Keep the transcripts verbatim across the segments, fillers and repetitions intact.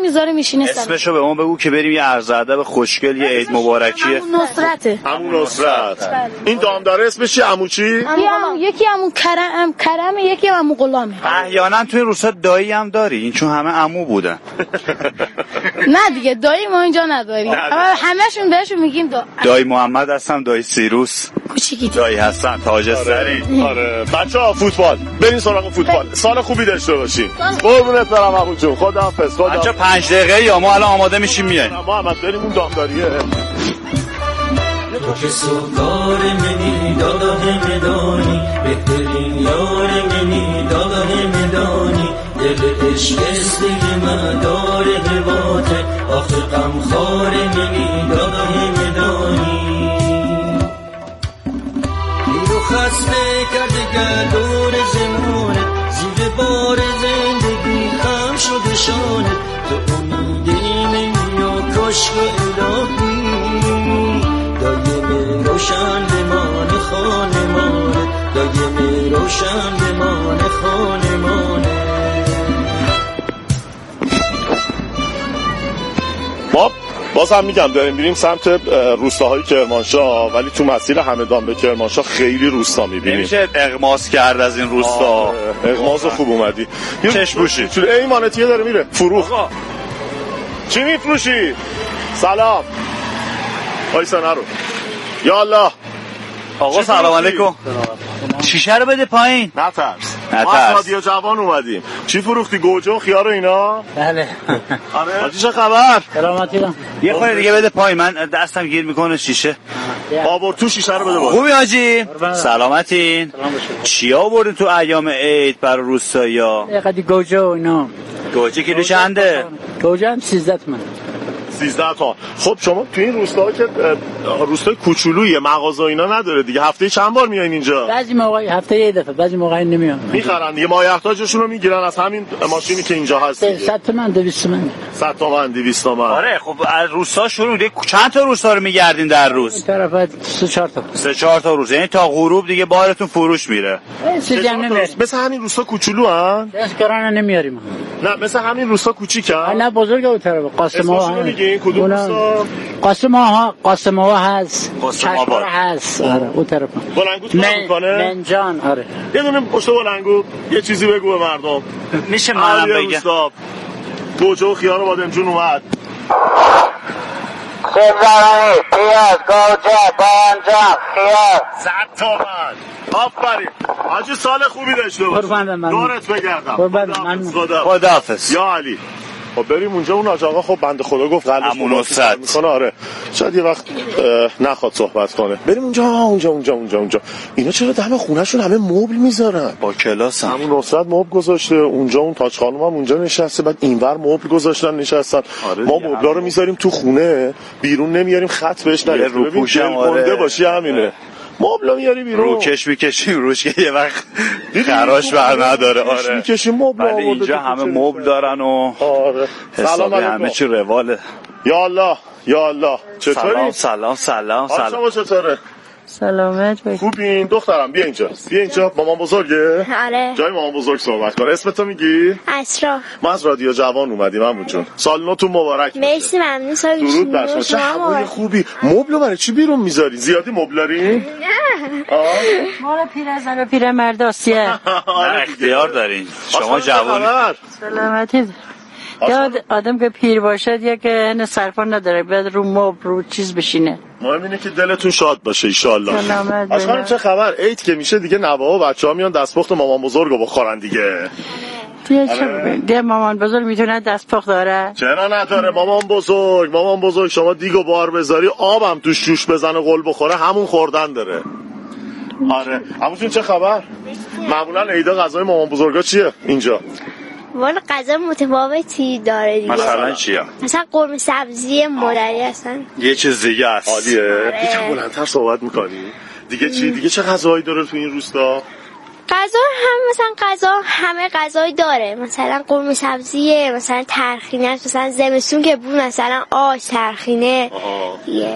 میذاره میشینه سر. اسمشو به ما بگو که بریم یه عرض ادب خوشگل یه عید مبارکیه. همون نصرته. همون نصرت. این دامداره اسمش چی؟ عمو چی؟ یکی عمو کرم کرم یکی عمو غلامه. احیانا توی روستا دایی هم داری این چون همه عمو بودن. نه دیگه دایی ما اینجا نداریم. همه‌شون بهشون میگیم دا. دایی محمد هستم، دایی سیروس کوچیکی، دایی حسن، تاج سری. آره بچه‌ها فوتبال بریم سراغ فوتبال. سال خوبی داشته باشین. قربونت برم عمو جون. خداحافظ. خدا. بچا پنج دقیقه یا ما الان آماده میشیم میایم. محمد بریم اون دامداریه. تو که سوگار منی دادا همدانی بهترین یار منی دادا همدانی دل عشق استگی مدار قواته آخه غمخوار منی دادا همدانی پیرو خسته کرده گردور زمانه زیر بار زندگی خم شده شانه تو امیدی منی و کشک الهی دایم روشن بمان خانمانه دایم روشن بمان خانمانه. ما باز هم میگم داریم بریم سمت روستاهای کرمانشاه ولی تو مسیر همدان به کرمانشاه خیلی روستا میبینیم. نمیشه اغماس کرد از این روستا. اغماس خوب اومدی. چشم بوشی چون ایمانتیه داره میره فروخ. چی میفروشی؟ سلام وایسا نرو. یا الله. آقا سلام علیکم. شیشه رو بده پایین. نترس. نترس. ما رادیو جوان اومدیم. چی فروختی؟ گوجه و خیار و اینا؟ بله. آره. حاجی چه خبر؟ سلامتی دارم. یه خورده دیگه بده پایین من دستم گیر میکنه شیشه. آورد تو شیشه رو بده بالا. خوبی حاجی؟ سلامتین. چی آوردین تو ایام عید برای روستایی‌ها؟ یه قدی گوجه و اینا. گوجه کیلو چنده؟ گوجه هم سیزده تومن. سیزده تا. خب شما تو این روستا که روستای کوچولویه مغازه اینا نداره دیگه هفته چند بار میایین اینجا؟ بعضی موقع هفته یه دفعه بعضی موقع نمیان. میخرن دیگه مایحتاجشون رو میگیرن از همین ماشینی که اینجا هست دیگه. صد تومن دویست تومن. صد تومن دویست تومن. آره خب از روستا شروع دیگه چند تا روستا رو میگردین در روز؟ این طرف سه چهار تا. سه چهار تا روز یعنی تا غروب دیگه بارتون فروش میره. چیزی هم نمیاریم. مثل همین روستا کوچولو ان؟ دستکارانه نمیاریم. نه مثل همین روستا کوچیکن؟ نه بزرگه اون طرف قاسم‌ها. اسمشو میگین کدوم روستا؟ قاسم‌ها قاسم‌ها هست. قاسم‌آباد هست. آره اون طرف. بلنگو تو من میکنه؟ منجان آره. یه دونه پشت بلنگو یه چیزی بگو به مردم. میشه منم بگم. گوجه و خیار و بادمجون اومد. سبزوانی، پیاز، گوجه، بادمجان، خیار. صد تومن. آفرین. حاجی سال خوبی داشته باش. قربان من. دورت بگردم. قربان من. خداحافظ. یا علی. خب بریم اونجا اون آقا خب بنده خدا گفت قلبش نصرت میکنه. آره شاید یه وقت نخواد صحبت کنه. بریم اونجا اونجا اونجا اونجا اونجا اینا چرا دم خونهشون همه مبل میذارن؟ با کلاس هم. همون نصرت مبل گذاشته اونجا اون تاج خانم هم اونجا نشسته بعد اینور مبل گذاشتن نشستن. آره ما مبلا رو میذاریم تو خونه بیرون نمیاریم خط بهش نره. ببین گنده باشی همینه. مبلا میاری بیرون روکش میکشیم روش که یه وقت خراش بر نداره. آره میکشیم مبل ولی اینجا همه مبل دارن و آره حسابی همه چی رواله. یا الله یا الله چطوری؟ سلام سلام سلام سلام شما چطوره؟ سلامت باشی. خوبین دخترم بیا اینجا بیا اینجا مامان بزرگه؟ آره جای مامان بزرگ صحبت کن. اسمتو میگی؟ اسرا. ما از رادیو جوان اومدیم عمو جون. سال نوتون مبارک باشه. مرسی ممنون. سال درود بر شما. چه هوای خوبی. مبل برای چی بیرون میذاری؟ زیادی مبل داری؟ نه مال پیرزن و پیرمرد آسیه. نه اختیار دارین شما جوانی. سلامتی. یاد آدم که پیر باشد یا که هنه صرفا نداره بعد رو مبل رو چیز بشینه. مهم اینه که دلتون شاد باشه ان شاء الله. سلامت. آشقانم چه خبر؟ عید که میشه دیگه نوه‌ها و بچه‌ها میان دستپخت مامان بزرگو بخورن دیگه. دیگه چه دیگه مامان بزرگ میتونه دستپخت داره؟ چرا نداره مامان بزرگ؟ مامان بزرگ شما دیگو بار بذاری آبم توش جوش بزنه قل بخوره همون خوردن داره. آره همون چه خبر؟ معمولا عیدا غذای مامان بزرگا چیه اینجا؟ والا غذا متفاوتی داره دیگه. مثلا چیه؟ مثلا قرمه سبزی مادری هستن. یه چیز دیگه است. عالیه. یکم بلندتر صحبت می‌کنی؟ دیگه چی؟ دیگه چه غذاهایی داره تو این روستا؟ غذا هم مثلا غذا همه غذایی داره. مثلا قرمه سبزیه، مثلا ترخینه، مثلا زمستون که بود مثلا آش ترخینه. یه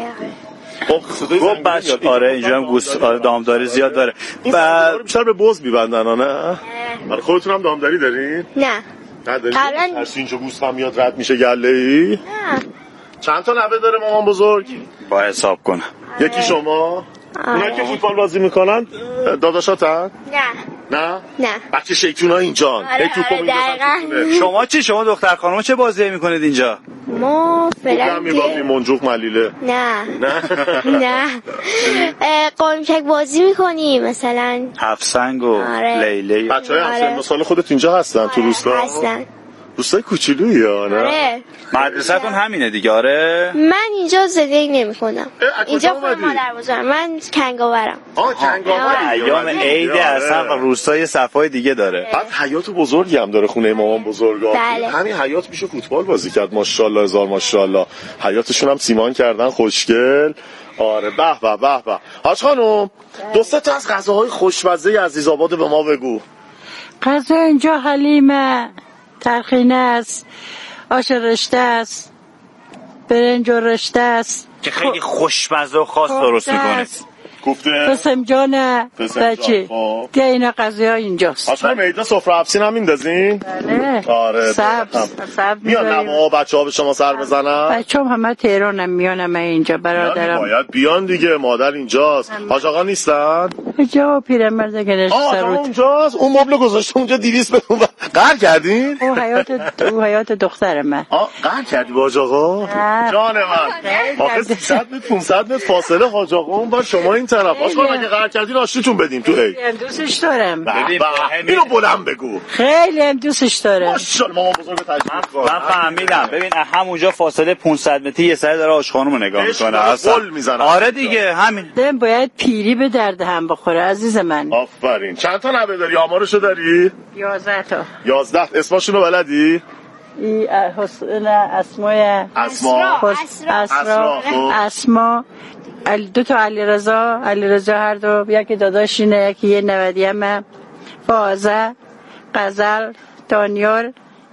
گفت بچه آره اینجا هم گوست آره دامداری زیاد داره. بعد بیشتر به بز میبندن نه؟ برای خودتون هم دامداری دارین؟ نه نداری؟ قبلا ترسی اینجا گوسفند میاد رد میشه گله ای؟ نه. چند تا نوه داره مامان بزرگ؟ با حساب کنم. یکی شما؟ آره. اونا که فوتبال بازی میکنن داداشاتن؟ نه نه؟ نه. بچه شیطونا اینجان. آره، هی توپو آره، می‌ندازن دقیقاً. تو خونه. شما چی؟ شما دختر خانم چه بازی میکنید اینجا؟ ما بودم فعلا میبافی که منجوق ملیله. نه نه؟ نه اه، قایمچک بازی میکنیم مثلا. هفت سنگ و آره. لیله. بچه های آره. همسن سال خودت اینجا هستن تو روستا؟ هستن. روستای کوچولویی ها نه؟ آره. مدرسه‌تون همینه دیگه آره؟ من اینجا زندگی نمی کنم. اه، از اینجا کجا خونه اومدی؟ مادر بزرگم. من کنگاورم. آه کنگاوه ایام عید اصلا روستای صفای دیگه داره. بعد حیات بزرگی هم داره خونه مامان بزرگا. بله. همین حیات میشه فوتبال بازی کرد ماشاءالله هزار ماشاءالله. حیاتشون هم سیمان کردن خوشگل. آره به به به به. حاج خانم دو سه تا از غذاهای خوشمزه عزیزآباد به ما بگو. غذا اینجا حلیمه، ترخینه است، آش رشته است، برنج و رشته است که خیلی خوشمزه و خاص درست میکنه. گفته فسمجانه فسنجان. بچه خب. دیگه اینا غذاها اینجاست. اصلا میدا سفره افسین هم میندازین؟ بله. آره سبز سبز میان می‌ذاریم. نما بچه ها به شما سر بزنن؟ بچه هم همه تهرانم میانم اینجا بیان برادرم. باید بیان دیگه مادر اینجاست. حاج آقا نیستن؟ جا پیرمرد گرشت آه آقا سروت. اونجاست؟ اون مبل گذاشته اونجا دیویس به اون قهر کردین؟ او حیات او حیات دختر من. آه قهر کردی با حاج آقا؟ نه. جان من آخه سیصد متر پانصد متر فاصله حاج آقا اون با شما این طرف. حاج آقا اگه قهر کردین آشتیتون بدیم تو هی. هم دوستش دارم. ببین، به، اینو بلند بگو. خیلی هم دوستش دارم. ماشاءالله مامان بزرگ تجربه کن. من فهمیدم. ببین همونجا فاصله پانصد متری یه سری داره آش خانم رو نگاه عشق میکنه داره، اصلا. گل میزنه. آره دیگه همین. دم باید پیری به درد هم بخوره عزیز من. آفرین. چند تا نوه داری؟ آمارشو داری؟ یازده تا. یازده. اسمشونو بلدی؟ ای حسن اسمای اسما. حس- اسرا. اسرا خب. اسما ال- دو تا علیرضا علیرضا هر دو یکی داداشینه یکی یه نودیمه فازه غزل دانیال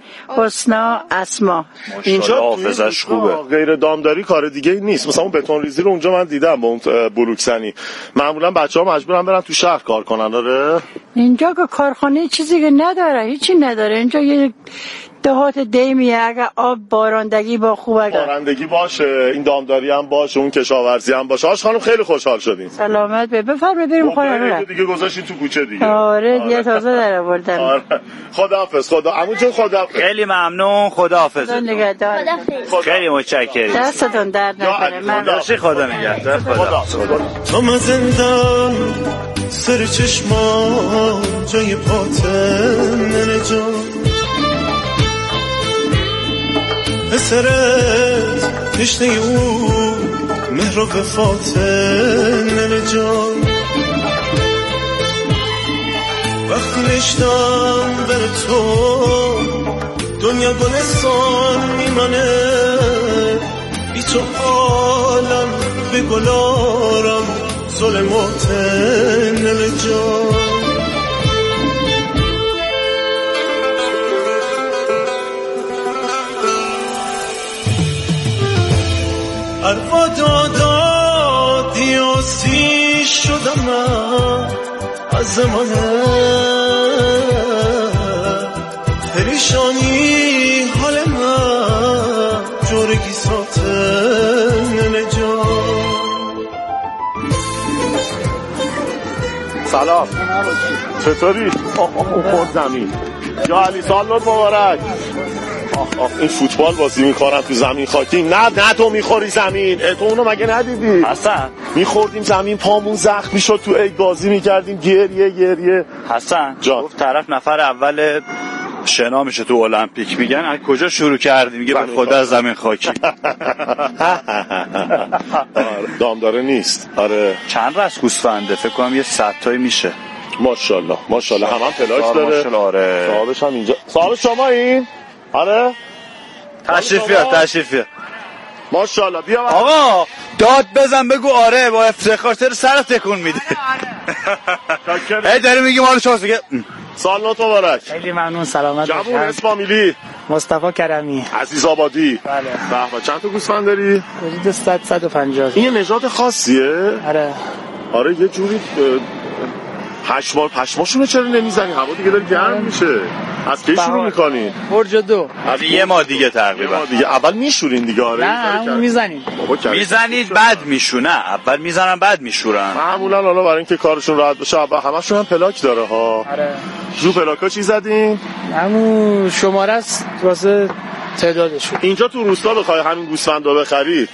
حسنا اسما. اینجا حافظش خوبه. غیر دامداری کار دیگه ای نیست. مثلا اون بتون ریزی رو اونجا من دیدم با اون بلوکسنی. معمولا بچه‌ها مجبورن برن تو شهر کار کنن. آره اینجا که کارخانه چیزی که نداره هیچی نداره. اینجا یه دهات دیمیه. اگه آب بارندگی با خوبه بارندگی باشه این دامداری هم باشه اون کشاورزی هم باشه. آش خانم خیلی خوشحال شدیم. سلامت به بفرمایید بریم خونه رو. دیگه گذاشتین تو کوچه دیگه. آره دیگه تازه در آوردم. آره. خداحافظ. خدا عمو جون خداحافظ. خیلی ممنون. خداحافظ. خدا نگهدار. خیلی متشکرم. دستتون درد نکنه. من داشتی خدا نگهدار. خدا. تو من زندان سر چشمان جای پاتم ننه جان پسرت تشنه او مهر و وفات ننه جان وقتی نشتم بر تو دنیا گلستان میمانه بی تو عالم به گلارم ظلمات ننه جان اروا دادا دیاسی شدم من از زمانه پریشانی حال من جورگی ساته ننه جان سلام. چطوری؟ خود زمین. یا علی سالت مبارک. آخ آخ این فوتبال بازی میکنن تو زمین خاکی. نه نه تو میخوری زمین. تو اونو مگه ندیدی؟ حسن میخوردیم زمین پامون زخم میشد تو عید بازی میکردیم گریه گریه. حسن جان. گفت طرف نفر اول شنا میشه تو المپیک. میگن از کجا شروع کردی؟ میگه به خدا از زمین خاکی. دامداره نیست. آره چند رس گوسفنده؟ فکر کنم یه صد تایی میشه. ماشاءالله ماشاءالله هم هم پلاک داره. ماشاءالله. آره صاحبش هم اینجا. صاحب شما این؟ آره تشریف بیار تشریف بیار. ماشاءالله بیا. آقا داد بزن بگو آره با افتخار چرا سرت تکون میده. ای داری میگی مال شما دیگه. سال نو مبارک. خیلی ممنون. سلامت جوون باشید. اسم فامیلی مصطفی کرمی عزیز آبادی. بله. به به. چند تا گوسفند داری؟ حدود صد صد و پنجاه. این یه نژاد خاصیه؟ آره آره یه جوری پشما پشماشونو چرا نمیزنی؟ هوا دیگه داره گرم میشه. از کی شروع میکنین؟ برج دو. از یه ماه دیگه تقریبا. ما دیگه اول میشورین دیگه. آره نه همون میزنیم. میزنید بعد میشونه. اول میزنن بعد میشورن. معمولا حالا برای اینکه کارشون راحت بشه اول همشون هم پلاک داره ها. آره. رو پلاکا چی زدین؟ همون شماره است واسه تعدادشون. اینجا تو روستا بخوای همین گوسفندا بخری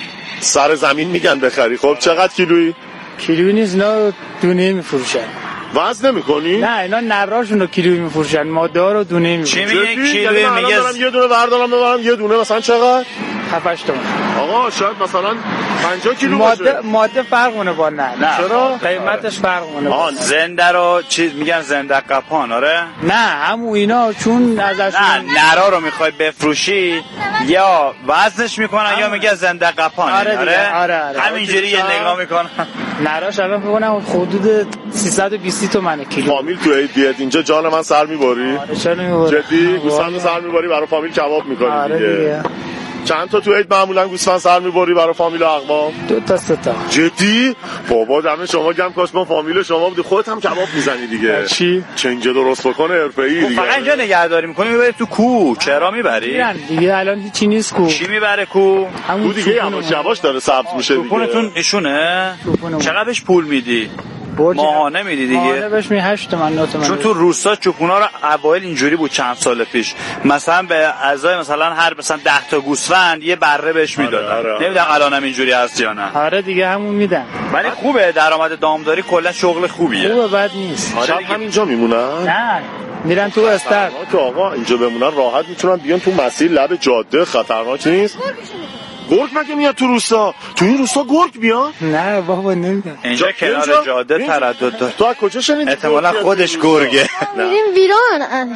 سر زمین میگن بخری. خب چقدر کیلویی؟ کیلویی نیست، اینا دونه میفروشن. وزن نمی‌کنی؟ نه اینا نراشون رو کیلویی میفروشن، ماده ها رو دونه میفروشن. چی میگه کیلویی؟ میگه یه دونه بردارم ببرم یه دونه مثلا چقدر؟ هفت هشت تومن. آقا شاید مثلا پنجاه کیلو ماده باشه. ماده فرق کنه با نه. نه چرا؟ قیمتش فرق کنه. آها زنده رو چیز میگن زنده قپان. آره نه همون اینا چون ازشون نه نرا رو میخوای بفروشی یا وزنش میکنن یا میگه زنده قپان. آره آره آره, آره. همینجوری یه نگاه میکنن. نراش الان فکر کنم حدود سیصد و بیست تومن کیلو. فامیل تو عید بیاد اینجا جان من سر میبری؟ آره چرا نمیبری؟ جدی گوسفند سر میبری برای فامیل کباب میکنی؟ آره دیگه. دیگه. چند تا تو عید معمولا گوسفند سر میبری برای فامیل و اقوام؟ دو تا سه تا. جدی؟ بابا دم شما گم کاش ما فامیل شما بودی. خودت هم کباب میزنی دیگه. چی؟ چنجه درست بکنه حرفه‌ای دیگه. فقط اینجا نگهداری میکنی میبری تو کو. چرا میبری؟ میرن دیگه الان هیچی نیست کو. چی میبره کو؟ کو دیگه یواش یواش داره سبز میشه دیگه. توپونتون ایشونه؟ چقدر بهش پول میدی؟ ماهانه میدی دیگه؟ ماهانه بهش می هشت تومن نه تومن. چون تو روستا چوپونا رو اوایل اینجوری بود چند سال پیش، مثلا به ازای مثلا هر مثلا ده تا گوسفند یه بره بهش میدادن. آره آره. نمیدونم الانم اینجوری هست یا نه. آره دیگه همون میدن. ولی خوبه درآمد دامداری کلا شغل خوبیه. خوبه بد نیست. آره همینجا میمونن؟ نه میرن تو استاد. که آقا اینجا بمونن راحت میتونن بیان تو مسیر لب جاده، خطرناک نیست. گرگ مگه میاد تو روستا؟ تو این روستا گرگ بیاد؟ نه بابا نمیاد. اینجا کنار جاده تردد داره. تو از کجا شنیدی؟ احتمالاً خودش گرگه. میریم بیرون.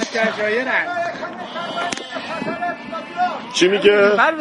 چی میگه؟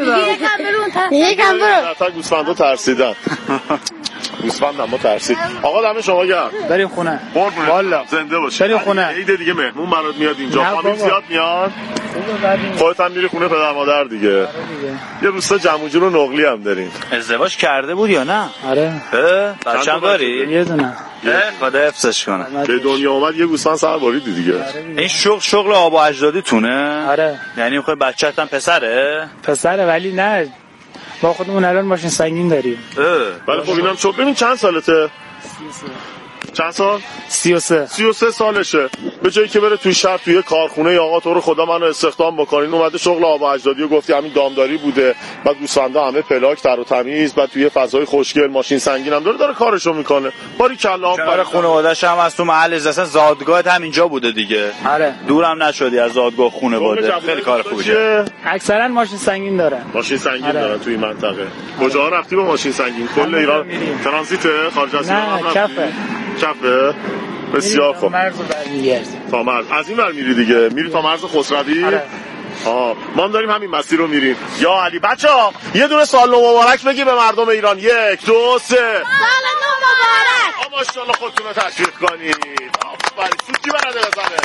یکم برو. تا گوسفندا ترسیدن. گوسفند اما ترسید. آقا دم شما گرم. بریم خونه. والا زنده باش. بریم خونه. عید دیگه مهمون برات میاد اینجا. فامیل زیاد میاد. خودت هم میری خونه پدر مادر دیگه. یه روستا جموجی رو نقلی هم داریم. ازدواج کرده بود یا نه؟ آره. بچه‌م داری؟ یه دونه. خدا حفظش کنه. به دنیا اومد یه گوسفند سر باریدی دیگه. این شغل شغل آب و اجدادی تونه؟ آره. یعنی میخوای بچه‌ت هم پسره؟ پسره ولی نه. با خودمون الان ماشین سنگین داریم. ولی خب اینم شغل. ببین چند سالته؟ چند سال؟ سی و سه. سی و سه سالشه. به جایی که بره توی شهر توی کارخونه یا آقا تو رو خدا منو استخدام بکنین، اومده شغل آب و اجدادی و گفتی همین دامداری بوده، بعد گوسفندا همه پلاک تر و تمیز، بعد توی فضای خوشگل ماشین سنگین هم داره داره کارشو میکنه. باری کلا کنار خانواده‌اش هم از تو محل اصلا زادگاهت هم اینجا بوده دیگه. آره. دورم نشدی از زادگاه خانواده. خیلی کار خوبیه. اکثرا ماشین سنگین دارن. ماشین سنگین آره. دارن توی منطقه. کجا رفتی با ماشین سنگین؟ کل ایران ترانزیت خارج از ایران نه کفه. کفه. بسیار خوب. تا مرز برمیگردی. تا مرز. از این ور میری دیگه. میری تا مرز خسروی؟ آره. آه ما هم داریم همین مسیر رو میریم. یا علی بچه‌ها یه دونه سال نو مبارک بگی به مردم ایران. یک دو سه. سال نو مبارک. آ ماشاءالله خودتون رو تشویق کنید. آفرین. سوتی برنده بزنه.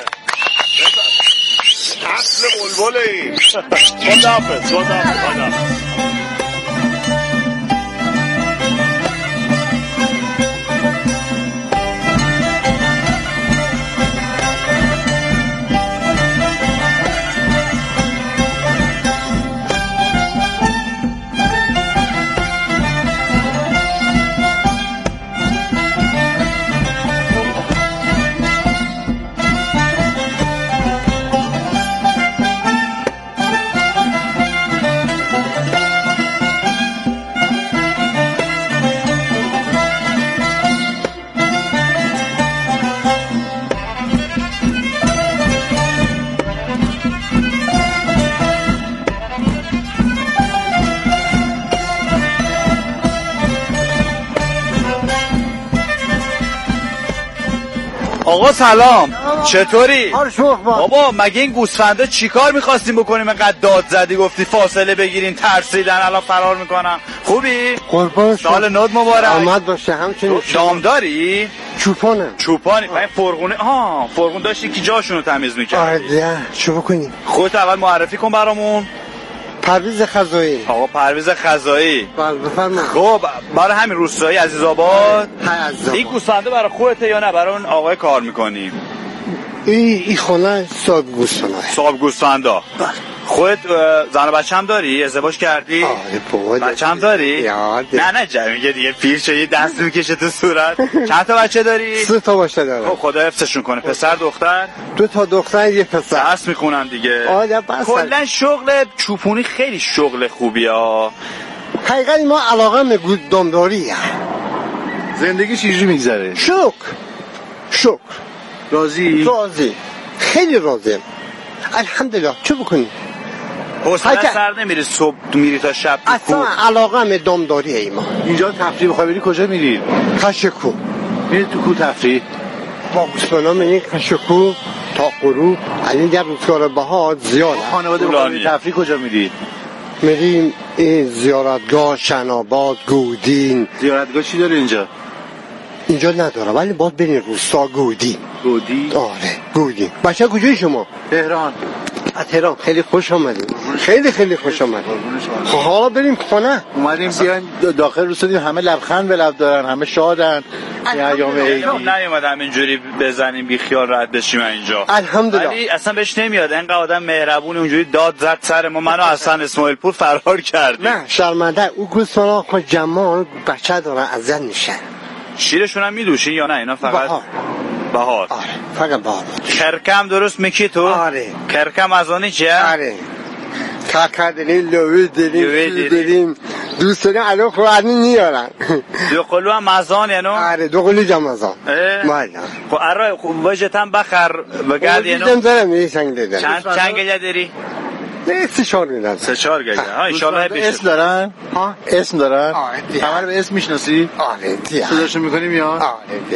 اصل بلبل این. خداحافظ. خداحافظ. آقا سلام. چطوری؟ بابا بابا مگه این گوسفندا چیکار می‌خواستیم بکنیم اینقدر داد زدی گفتی فاصله بگیرین ترسیدن الان فرار میکنن؟ خوبی؟ قربان سال نو مبارک. آمد باشه همچنین. دام داری؟ چوپانم. چوپانی؟ این فرغونه ها فرغون داشتی که جاشونو تمیز می‌کردی. آره دیگه چه بکنیم؟ خودت اول معرفی کن برامون. پرویز خزایی. آقا پرویز خزایی. بله بفرمایید. خب برای همین روستایی عزیزآباد. های عزیزآباد. این گوسفنده برای خودته یا نه برای اون آقای کار میکنی؟ این این خونه صاحب گوسفنده. صاحب گوسفنده. خودت زن و بچه هم داری؟ ازدواج کردی؟ آره بابا. بچه هم داری؟ یاده. نه نه جا میگه دیگه پیر شدی دست میکشه تو صورت. چند تا بچه داری؟ سه تا بچه دارم. خب خدا حفظشون کنه. پسر دختر؟ دو تا دختر یه پسر. درس میخونن دیگه. آره بس. کلا شغل چوپونی خیلی شغل خوبیه. حقیقت ما علاقه به دامداریه. زندگی چجوری میگذره؟ شکر شکر. راضی؟ راضی. خیلی راضیم. الحمدلله. چه بکنی؟ حوصله سر نمیری صبح میری تا شب تو اصلا علاقه به دامداری ای ما. اینجا تفریح بخوای بری کجا میری؟ کشکو. میری تو کو تفریح؟ با گوسفندا میریم کشکو تا غروب. الان در روزگار بهار زیاد. خانواده بخوای تفریح کجا میری؟ میریم این زیارتگاه شناباد گودین. زیارتگاه چی داره اینجا؟ اینجا نداره ولی باید بریم روستا گودین. گودین؟ آره گودین. بچه کجایی شما؟ تهران. از تهران. خیلی خوش آمدید. خیلی خیلی خوش آمدید. حالا بریم خونه. اومدیم بیایم داخل روستا همه لبخند به لب دارن، همه شادن. این ایام عیدی. نیومدم اینجوری بزنیم بی خیال رد بشیم اینجا. الحمدلله. ولی اصلا بهش نمیاد. اینقدر آدم مهربون اونجوری داد زد سر ما. منو اصلا اسماعیل پور فرار کرد. نه شرمنده. او گوسفندا خود جمال بچه دارن اذیت میشن. شیرشون هم میدوشین یا نه؟ اینا فقط بهار. بهار. آره فقط بهار. کرکم درست میکی تو؟ آره. کرکم از آنی چیه؟ آره. کاکا داریم، لوی داریم، داریم. دوست داریم الان خوردنی نیارن. دو قلو هم مزان یعنی؟ آره دو قلو جم مزان. مالا. خب ارای خوب وجهتم بخر بگرد یعنی؟ وجهتم دارم یه چنگ دیدم. چند چند گله داری؟ نه سه چهار گله. سه چهار گله. ها ان شاء الله بشه. اسم دارن؟ ها اسم دارن؟ همه رو به اسم میشناسی؟ آره دیگه. صداشو میکنیم یا؟ آره دیگه.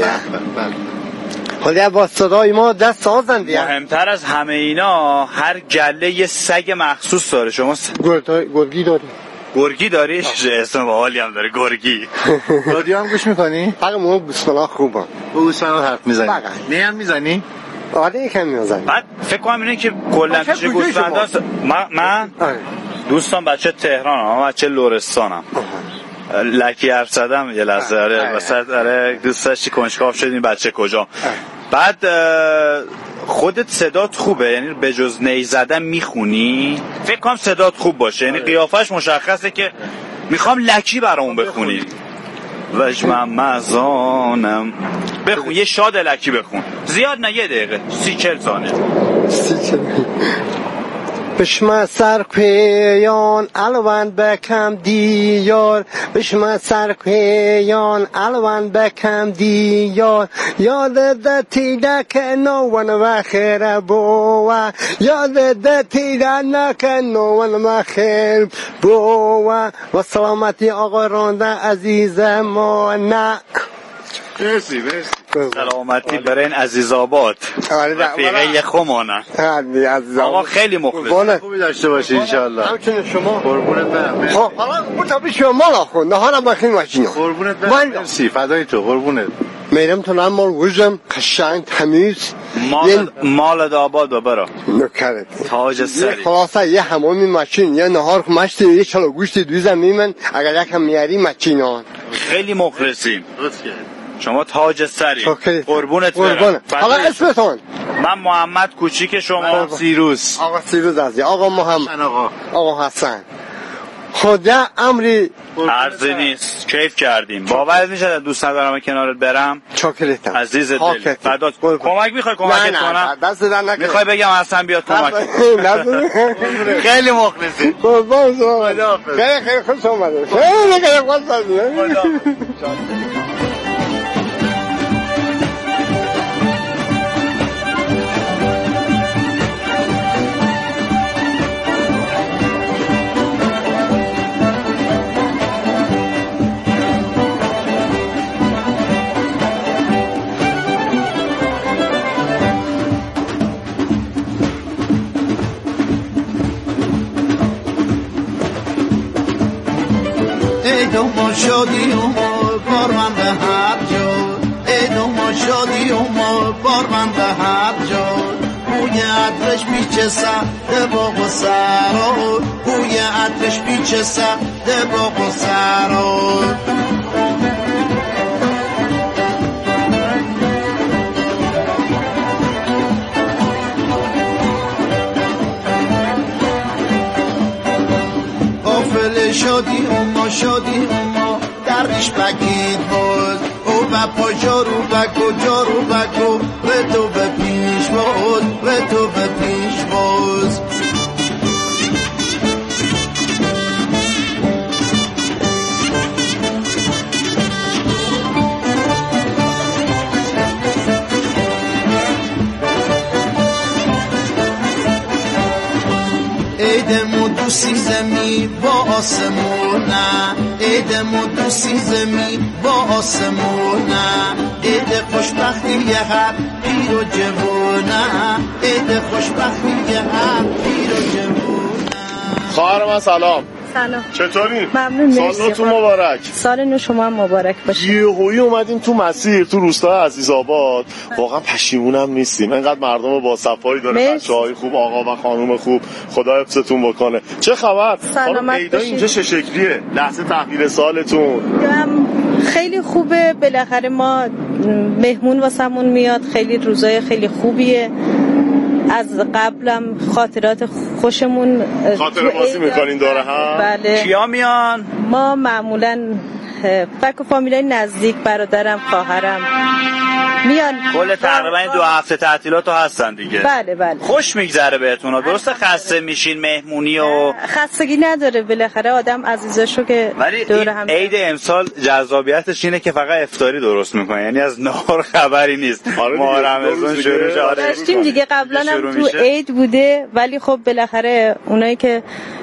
حالا با صدای ما دست سازن دیگه. مهمتر از همه اینا هر گله یه سگ مخصوص داره. شما گرگی داری؟ گرگی داری؟ اسم باحالی هم داره گرگی. رادیو هم گوش میکنی؟ فقط ما گوسفندا خوبه. با گوسفندا حرف میزنی؟ نه هم میزنی؟ آره یکم میزنی. بعد فکر کنم اینه که کلا پیش گوسفندا من من دوستان بچه تهرانم، بچه لرستانم. لکی حرف زدم یه لحظه. آره وسط آره دوست داشتی کنجکاو شدیم بچه کجا. بعد خودت صدات خوبه؟ یعنی به جز نی زدن میخونی؟ فکر کنم صدات خوب باشه. یعنی قیافش مشخصه که میخوام لکی برامون بخونی. وجمم مزانم بخون یه شاد لکی بخون. زیاد نه یه دقیقه. سی چل ثانیه. سی چل بشم سر کویان الوان بکم دیار. بشم سر کویان الوان بکم دیار. یاد دتی دک نوان و خیر بوا. یاد دتی دک نوان و خیر بوا. و سلامتی آقا رانده عزیز ما نه. مرسی مرسی. سلامتی برای این عزیزآباد. رفیقه خمانه. آقا خیلی مخلص. خوبی داشته باشی ان شاء الله. همچنین شما. قربونت برم. خب حالا مطابق شما خون نهارم بخین ماشینا. قربونت برم. مرسی فدای تو قربونت. میرم تو نام مال وجم قشنگ تمیز. مال مال آباد ببرا. نکرد. تاج سری. خلاصه یه همون ماشین یه نهار مشت یه چلو گوشت دوزم میمن اگر یکم میاری ماشینان. خیلی مخلصیم. شما تاج سری. قربونت برم. حالا اسمتون؟ من محمد کوچیک شما. سیروس. آقا سیروس عزیز. آقا محمد. آقا. آقا حسن. خدا امری عرضی نیست. کیف کردیم. باور میشه دوست ندارم کنارت برم. چاکلیتم. عزیز دل. فدات. کمک میخوای کمکت کنم؟ دست در نکن. میخوای بگم حسن بیاد کمک. خیلی مخلصی. قربان شما. خیلی خیلی خوش اومدید. خیلی خیلی خوش اومدید. ای دو ما شادی و ما بار من به هر جا. ای دو ما شادی و ما بار من به هر جا. بوی بوی عطرش پیچ سبز باغ و سرا بوی عطرش پیچ سبز باغ و سرا قافل شادی اما شادی اما درش بگید بود او و پا رو بگو جارو بگو به تو به پیش بود به تو به پیش بود ایدمو دو سیزمی با آسمونه ایدمو دو سیزمی با آسمونه اید خوشبختی هر پیر و جوونه اید خوشبختی هر پیر و جوونه. خواهر من سلام. سلام. چطوری؟ ممنون. سال نو تو مبارک. سال نو شما هم مبارک باشه. یهویی اومدیم تو مسیر تو روستای عزیزآباد، واقعا پشیمونم نیستیم. اینقدر مردم با صفایی داره، بچه‌های خوب، آقا و خانم خوب، خدا حفظتون بکنه. چه خبر؟ سلامت باشید. اینجا چه شکلیه؟ لحظه تحویل سالتون. خیلی خوبه، بالاخره ما مهمون واسمون میاد، خیلی روزای خیلی خوبیه. از قبلم خاطرات خوشمون خاطره بازی میکنین داره هم؟ بله. کیا میان؟ ما معمولا فک و فامیلای نزدیک، برادرم، خواهرم میان. کل تقریبا این دو هفته تعطیلاتو هستن دیگه. بله بله. خوش میگذره بهتون. درسته خسته میشین مهمونی و خستگی نداره، بالاخره آدم عزیزاشو که دور هم. عید امسال جذابیتش اینه که فقط افطاری درست میکنه، یعنی از نهار خبری نیست. ما رمضان شروع داشتیم دیگه، قبلا هم تو عید بوده، ولی خب بالاخره اونایی که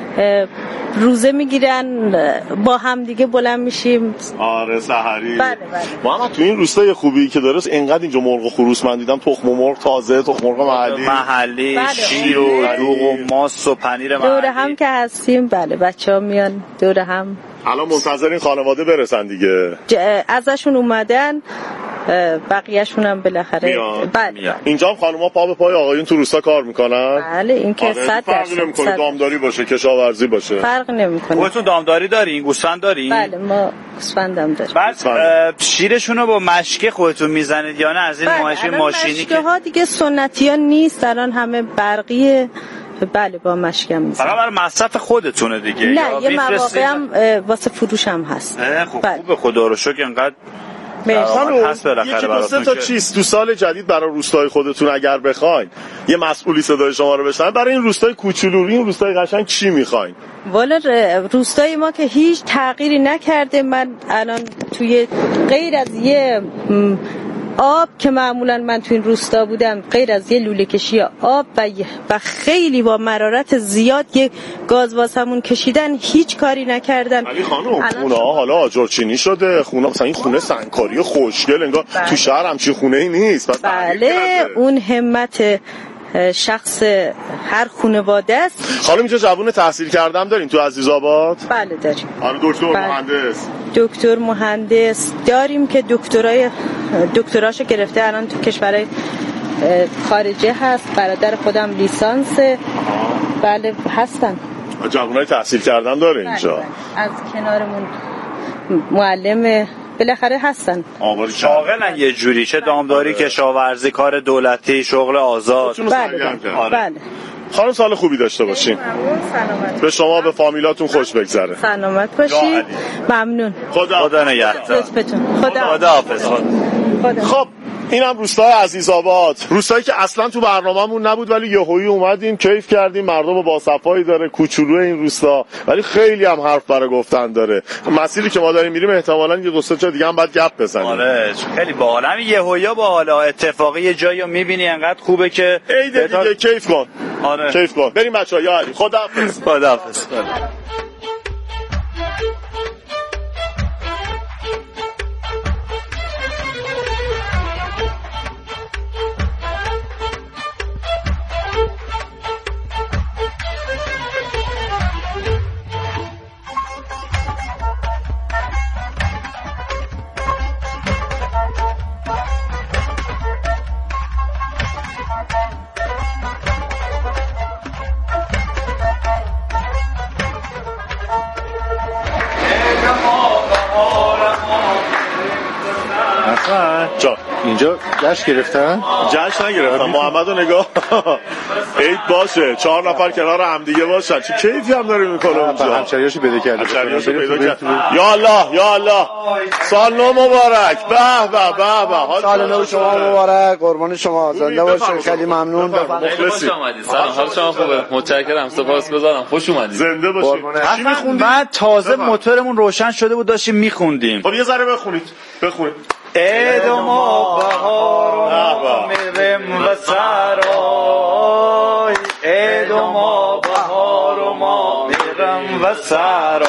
روزه میگیرن با هم دیگه بلند میشیم. آره سحری. بله بله. محمد تو این روستای خوبی که داره اینقدر اینجا مرغ و خروس من دیدم، تخم مرغ تازه، تخم مرغ محلی محلی، بله. شیر و دوغ و ماست و پنیر محلی. دور هم که هستیم، بله بچه‌ها میان دور هم. الان منتظر این خانواده برسن دیگه. ازشون اومدن، بقیه‌شون هم بالاخره میان. بله. اینجا هم خانوما پا به پای آقایون تو روستا کار میکنن؟ بله، این که صد درصد فرق نمیکنه، دامداری باشه، کشاورزی باشه، فرق نمیکنه. خودتون دامداری دارین؟ گوسفند دارین؟ بله، ما گوسفندم داریم. بعد شیرشون رو با مشکه خودتون میزنید یا نه از این ماشین ماشینی که ها دیگه سنتی ها نیست، الان همه برقیه. بله با مشکم میزنم. فقط برای مصرف خودتونه دیگه؟ نه، یه مواقع هم واسه فروش هم هست. خب خوبه، خدا رو شکر اینقدر هست بالاخره براتون. یکی دو تا چیز تو سال جدید برای روستای خودتون اگر بخواین یه مسئولی صدای شما رو بشنوه، برای این روستای کوچولو، این روستای قشنگ چی میخواین؟ والا روستای ما که هیچ تغییری نکرده. من الان توی غیر از یه آب که معمولا من تو این روستا بودم، غیر از یه لوله کشی آب و, و خیلی با مرارت زیاد یه گاز واسمون کشیدن، هیچ کاری نکردن. ولی خانم خونه ها حالا آجرچینی شده، خونه مثلا این خونه سنگکاری خوشگل انگار بله. تو شهر همچین خونه ای نیست. بله، اون همت شخص هر خانواده است. خانم اینجا جوون تحصیل کردم دارین تو عزیزآباد؟ بله داریم. آره دکتر بله. مهندس دکتر مهندس داریم که دکترای دکتراشو گرفته، الان تو کشورهای خارجه هست. برادر خودم لیسانس. بله هستن. جوونای تحصیل کردن داره اینجا. بله بله. از کنارمون معلم بالاخره هستن. شاغلن یه جوری، چه دامداری، کشاورزی، کار دولتی، شغل آزاد. بله بله. آره. بله. خانم سال خوبی داشته باشین. سلامت. به شما به فامیلاتون خوش بگذره. سلامت باشید. ممنون. خدا خدا نگهدار. خدا خدا حافظ. خب اینم روستای عزیزآباد، روستایی که اصلا تو برنامه‌مون نبود ولی یهویی اومدیم، کیف کردیم. مردم با صفایی داره، کوچولو این روستا، ولی خیلی هم حرف برای گفتن داره. مسیری که ما داریم میریم احتمالاً یه دو سه تا دیگه هم بعد گپ بزنیم. آره خیلی باحال. همین یهویی با حالا اتفاقی یه جایی رو می‌بینی انقدر خوبه که عید دیگه کیف کن. آره کیف کن. بریم بچه‌ها، یا علی خداحافظ. خداحافظ. Thank you. جا اینجا جشن گرفتن؟ جشن نگرفتن. محمد رو نگاه. عید باشه، چهار نفر کنار هم دیگه باشن، چه کیفی هم داره میکنه اونجا. همشریاشو پیدا کرد. همشریاشو پیدا کرد. یا الله یا الله. سال نو مبارک. به به به به. سال نو شما مبارک. قربان شما. زنده باشید. خیلی ممنون. خوش اومدید. سلام، حال شما خوبه؟ متشکرم، سپاسگزارم. خوش اومدید. زنده باشید. چی می‌خوندید؟ بعد تازه موتورمون روشن شده بود، داشتیم می‌خوندیم. خب یه ذره بخونید. بخونید. عید و ما بهار و میرم و سرای، عید و ما بهار و ما میرم و سرای.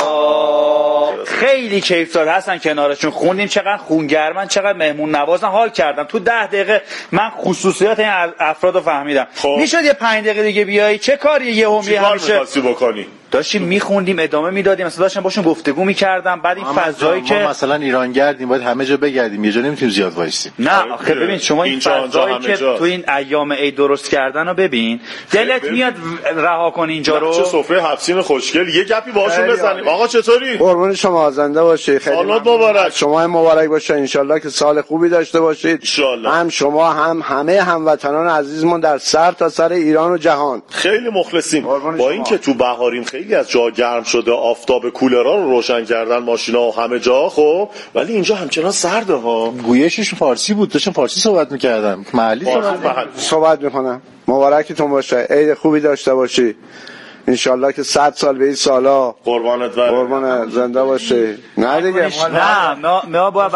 خیلی کیف داد هستن کنارشون، خوندیم چقدر خونگرمن، چقدر مهمون نوازن، حال کردم. تو ده دقیقه من خصوصیات این افراد رو فهمیدم. خب. میشد یه پنج دقیقه دیگه بیایی؟ چه کاری یه همیه چه کار می‌خواستی بکنی؟ داشتیم میخوندیم، ادامه میدادیم، مثلا داشتم باشون گفتگو میکردم. بعد این فضایی که مثلا ایران گردیم باید همه جا بگردیم، یه جا نمیتونیم زیاد وایسیم. نه آخه ببین شما این فضایی که تو این ایام عید درست کردن رو ببین، دلت میاد رها کنی اینجا رو. چه سفره هفسین خوشگل، یه گپی باهاشون بزنیم. آقا چطوری؟ قربون شما، زنده باشید. خیلی سالت مبارک. شما مبارک باشه، ان شاءالله که سال خوبی داشته باشید. ان هم شما هم همه هموطنان عزیزمون در سر تا سر ایران و جهان. خیلی مخلصیم. با اینکه تو بهاریم خیلی از جا گرم شده، آفتاب کولرها رو روشن کردن، ماشینا و همه جا، خب ولی اینجا همچنان سرده ها. گویشش فارسی بود، داشتم فارسی صحبت می‌کردم. محلی صحبت صحبت می‌کنم. مبارکتون باشه، عید خوبی داشته باشی. انشالله که صد سال به این سالا. قربانت برم. قربانت، زنده باشی. نه دیگه نه ما با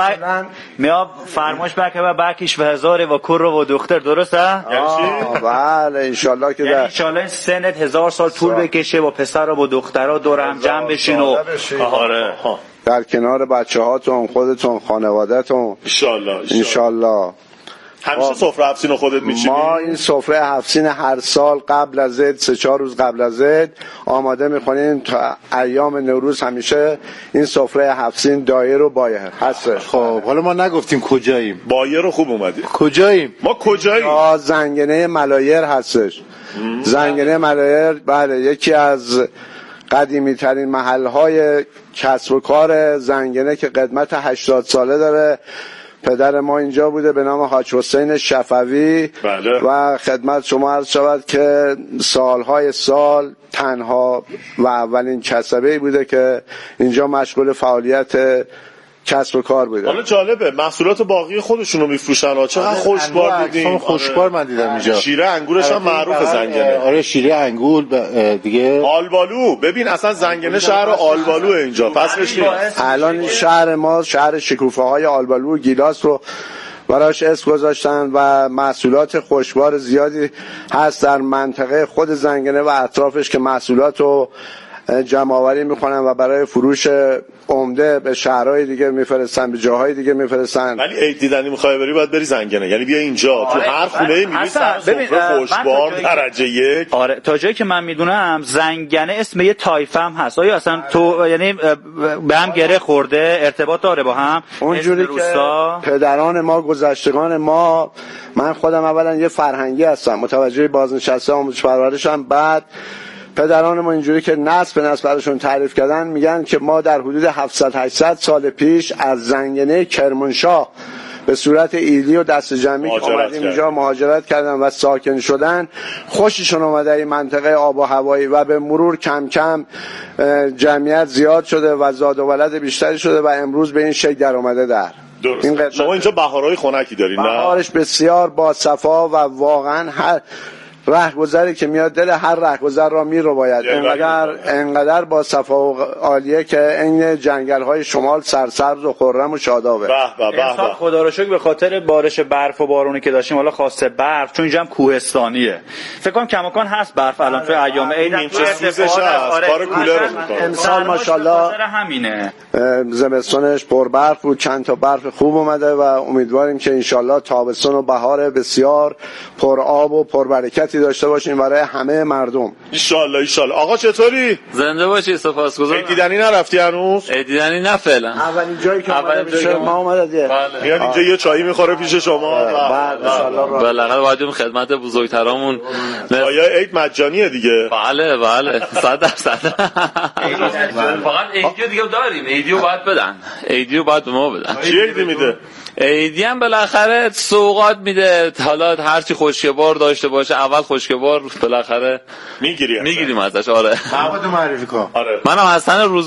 ما فرمایش بکه و بکیش و هزار و کر و دختر، درسته؟ یعنی بله انشالله که در انشالله سنت هزار سال طول بکشه و پسر و دخترها دور هم جمع بشین و آره در کنار بچه‌هاتون، خودتون، خانواده‌تون. انشالله انشالله. همیشه سفره هفسین خودت میچینی؟ ما این سفره هفسین هر سال قبل از عید، سه چهار روز قبل از عید آماده میکنیم تا ایام نوروز. همیشه این سفره هفسین دایر و بایر هست. خب حالا ما نگفتیم کجاییم. بایر رو خوب اومدی. کجاییم؟ ما کجاییم؟ زنگنه ملایر هستش. زنگنه ملایر بله یکی از قدیمی ترین محل های کسب و کار زنگنه که قدمت هشتاد ساله داره. پدر ما اینجا بوده به نام حاج حسین شفوی. بله. و خدمت شما عرض شود که سالهای سال تنها و اولین کسبه‌ای بوده که اینجا مشغول فعالیت کسب و کار بوده. حالا جالبه محصولات باقی خودشون رو میفروشن ها. چقدر خوشبار دیدیم. خوشبار من دیدم اینجا. شیره انگورش هم معروف زنگنه. آره شیره انگور دیگه. آلبالو، ببین اصلا زنگنه شهر آلبالو اینجا. پس بشین. الان شهر ما شهر شکوفه های آلبالو و گیلاس رو براش اسم گذاشتن و محصولات خوشبار زیادی هست در منطقه خود زنگنه و اطرافش که محصولات رو جمع آوری میکنن و برای فروش عمده به شهرهای دیگه میفرستن، به جاهای دیگه میفرستن. ولی عید دیدنی میخوای بری باید بری زنگنه، یعنی بیا اینجا تو هر خونه میبینی سفره خوشبار درجه یک. آره تا جایی که من میدونم زنگنه اسم یه طایفه هم هست. آیا اصلا تو یعنی به هم گره خورده، ارتباط داره با هم؟ اونجوری که پدران ما، گذشتگان ما، من خودم اولا یه فرهنگی هستم، متوجه بازنشسته آموزش پرورشم، بعد پدران ما اینجوری که نسل به نسل براشون تعریف کردن میگن که ما در حدود هفتصد هشتصد سال پیش از زنگنه کرمانشاه به صورت ایلی و دست جمعی که اومدیم اینجا مهاجرت کردن و ساکن شدن، خوششون اومده این منطقه آب و هوایی و به مرور کم کم جمعیت زیاد شده و زاد و ولد بیشتری شده و امروز به این شکل در اومده. در این شما اینجا بهارهای خنکی دارین؟ نه بهارش بسیار با صفا و واقعا هر رهگذری که میاد دل هر رهگذر را میرو باید انقدر انقدر با صفا و عالیه که این جنگل های شمال سرسبز و خرم و شادابه. به به به. خدا رو شکر به خاطر بارش برف و بارونی که داشتیم، حالا خاصه برف، چون اینجا هم کوهستانیه، فکر کنم کماکان هست برف الان توی ایام عید. نیمچه سوزش هست، کار کولر رو میکنه. امسال ماشاءالله همینه، زمستونش پر برف بود، چند تا برف خوب اومده و امیدواریم که انشالله تابستون و بهار بسیار پر آب و پر برکتی داشته باشیم برای همه مردم ان شاء الله. ان شاء الله. آقا چطوری؟ زنده باشی، سپاسگزارم. عید دیدنی نرفتی هنوز؟ عید دیدنی نه فعلا. اولین جایی که اومده میشه ما اومده میاد اینجا یه چایی میخوره پیش شما. بله ان شاء الله. بالاخره باید خدمت بزرگترامون. آیا عید مجانیه دیگه؟ بله بله صد درصد. فقط عیدیو دیگه داریم، عیدیو باید بدن، عیدیو باید به ما بدن. چی عیدی میده؟ عیدی هم بالاخره سوغات میده، حالا هرچی خوشگوار داشته باشه اول خوشگوار بالاخره میگیری میگیریم ازش. آره محمد معرفی کن. آره منم حسن روز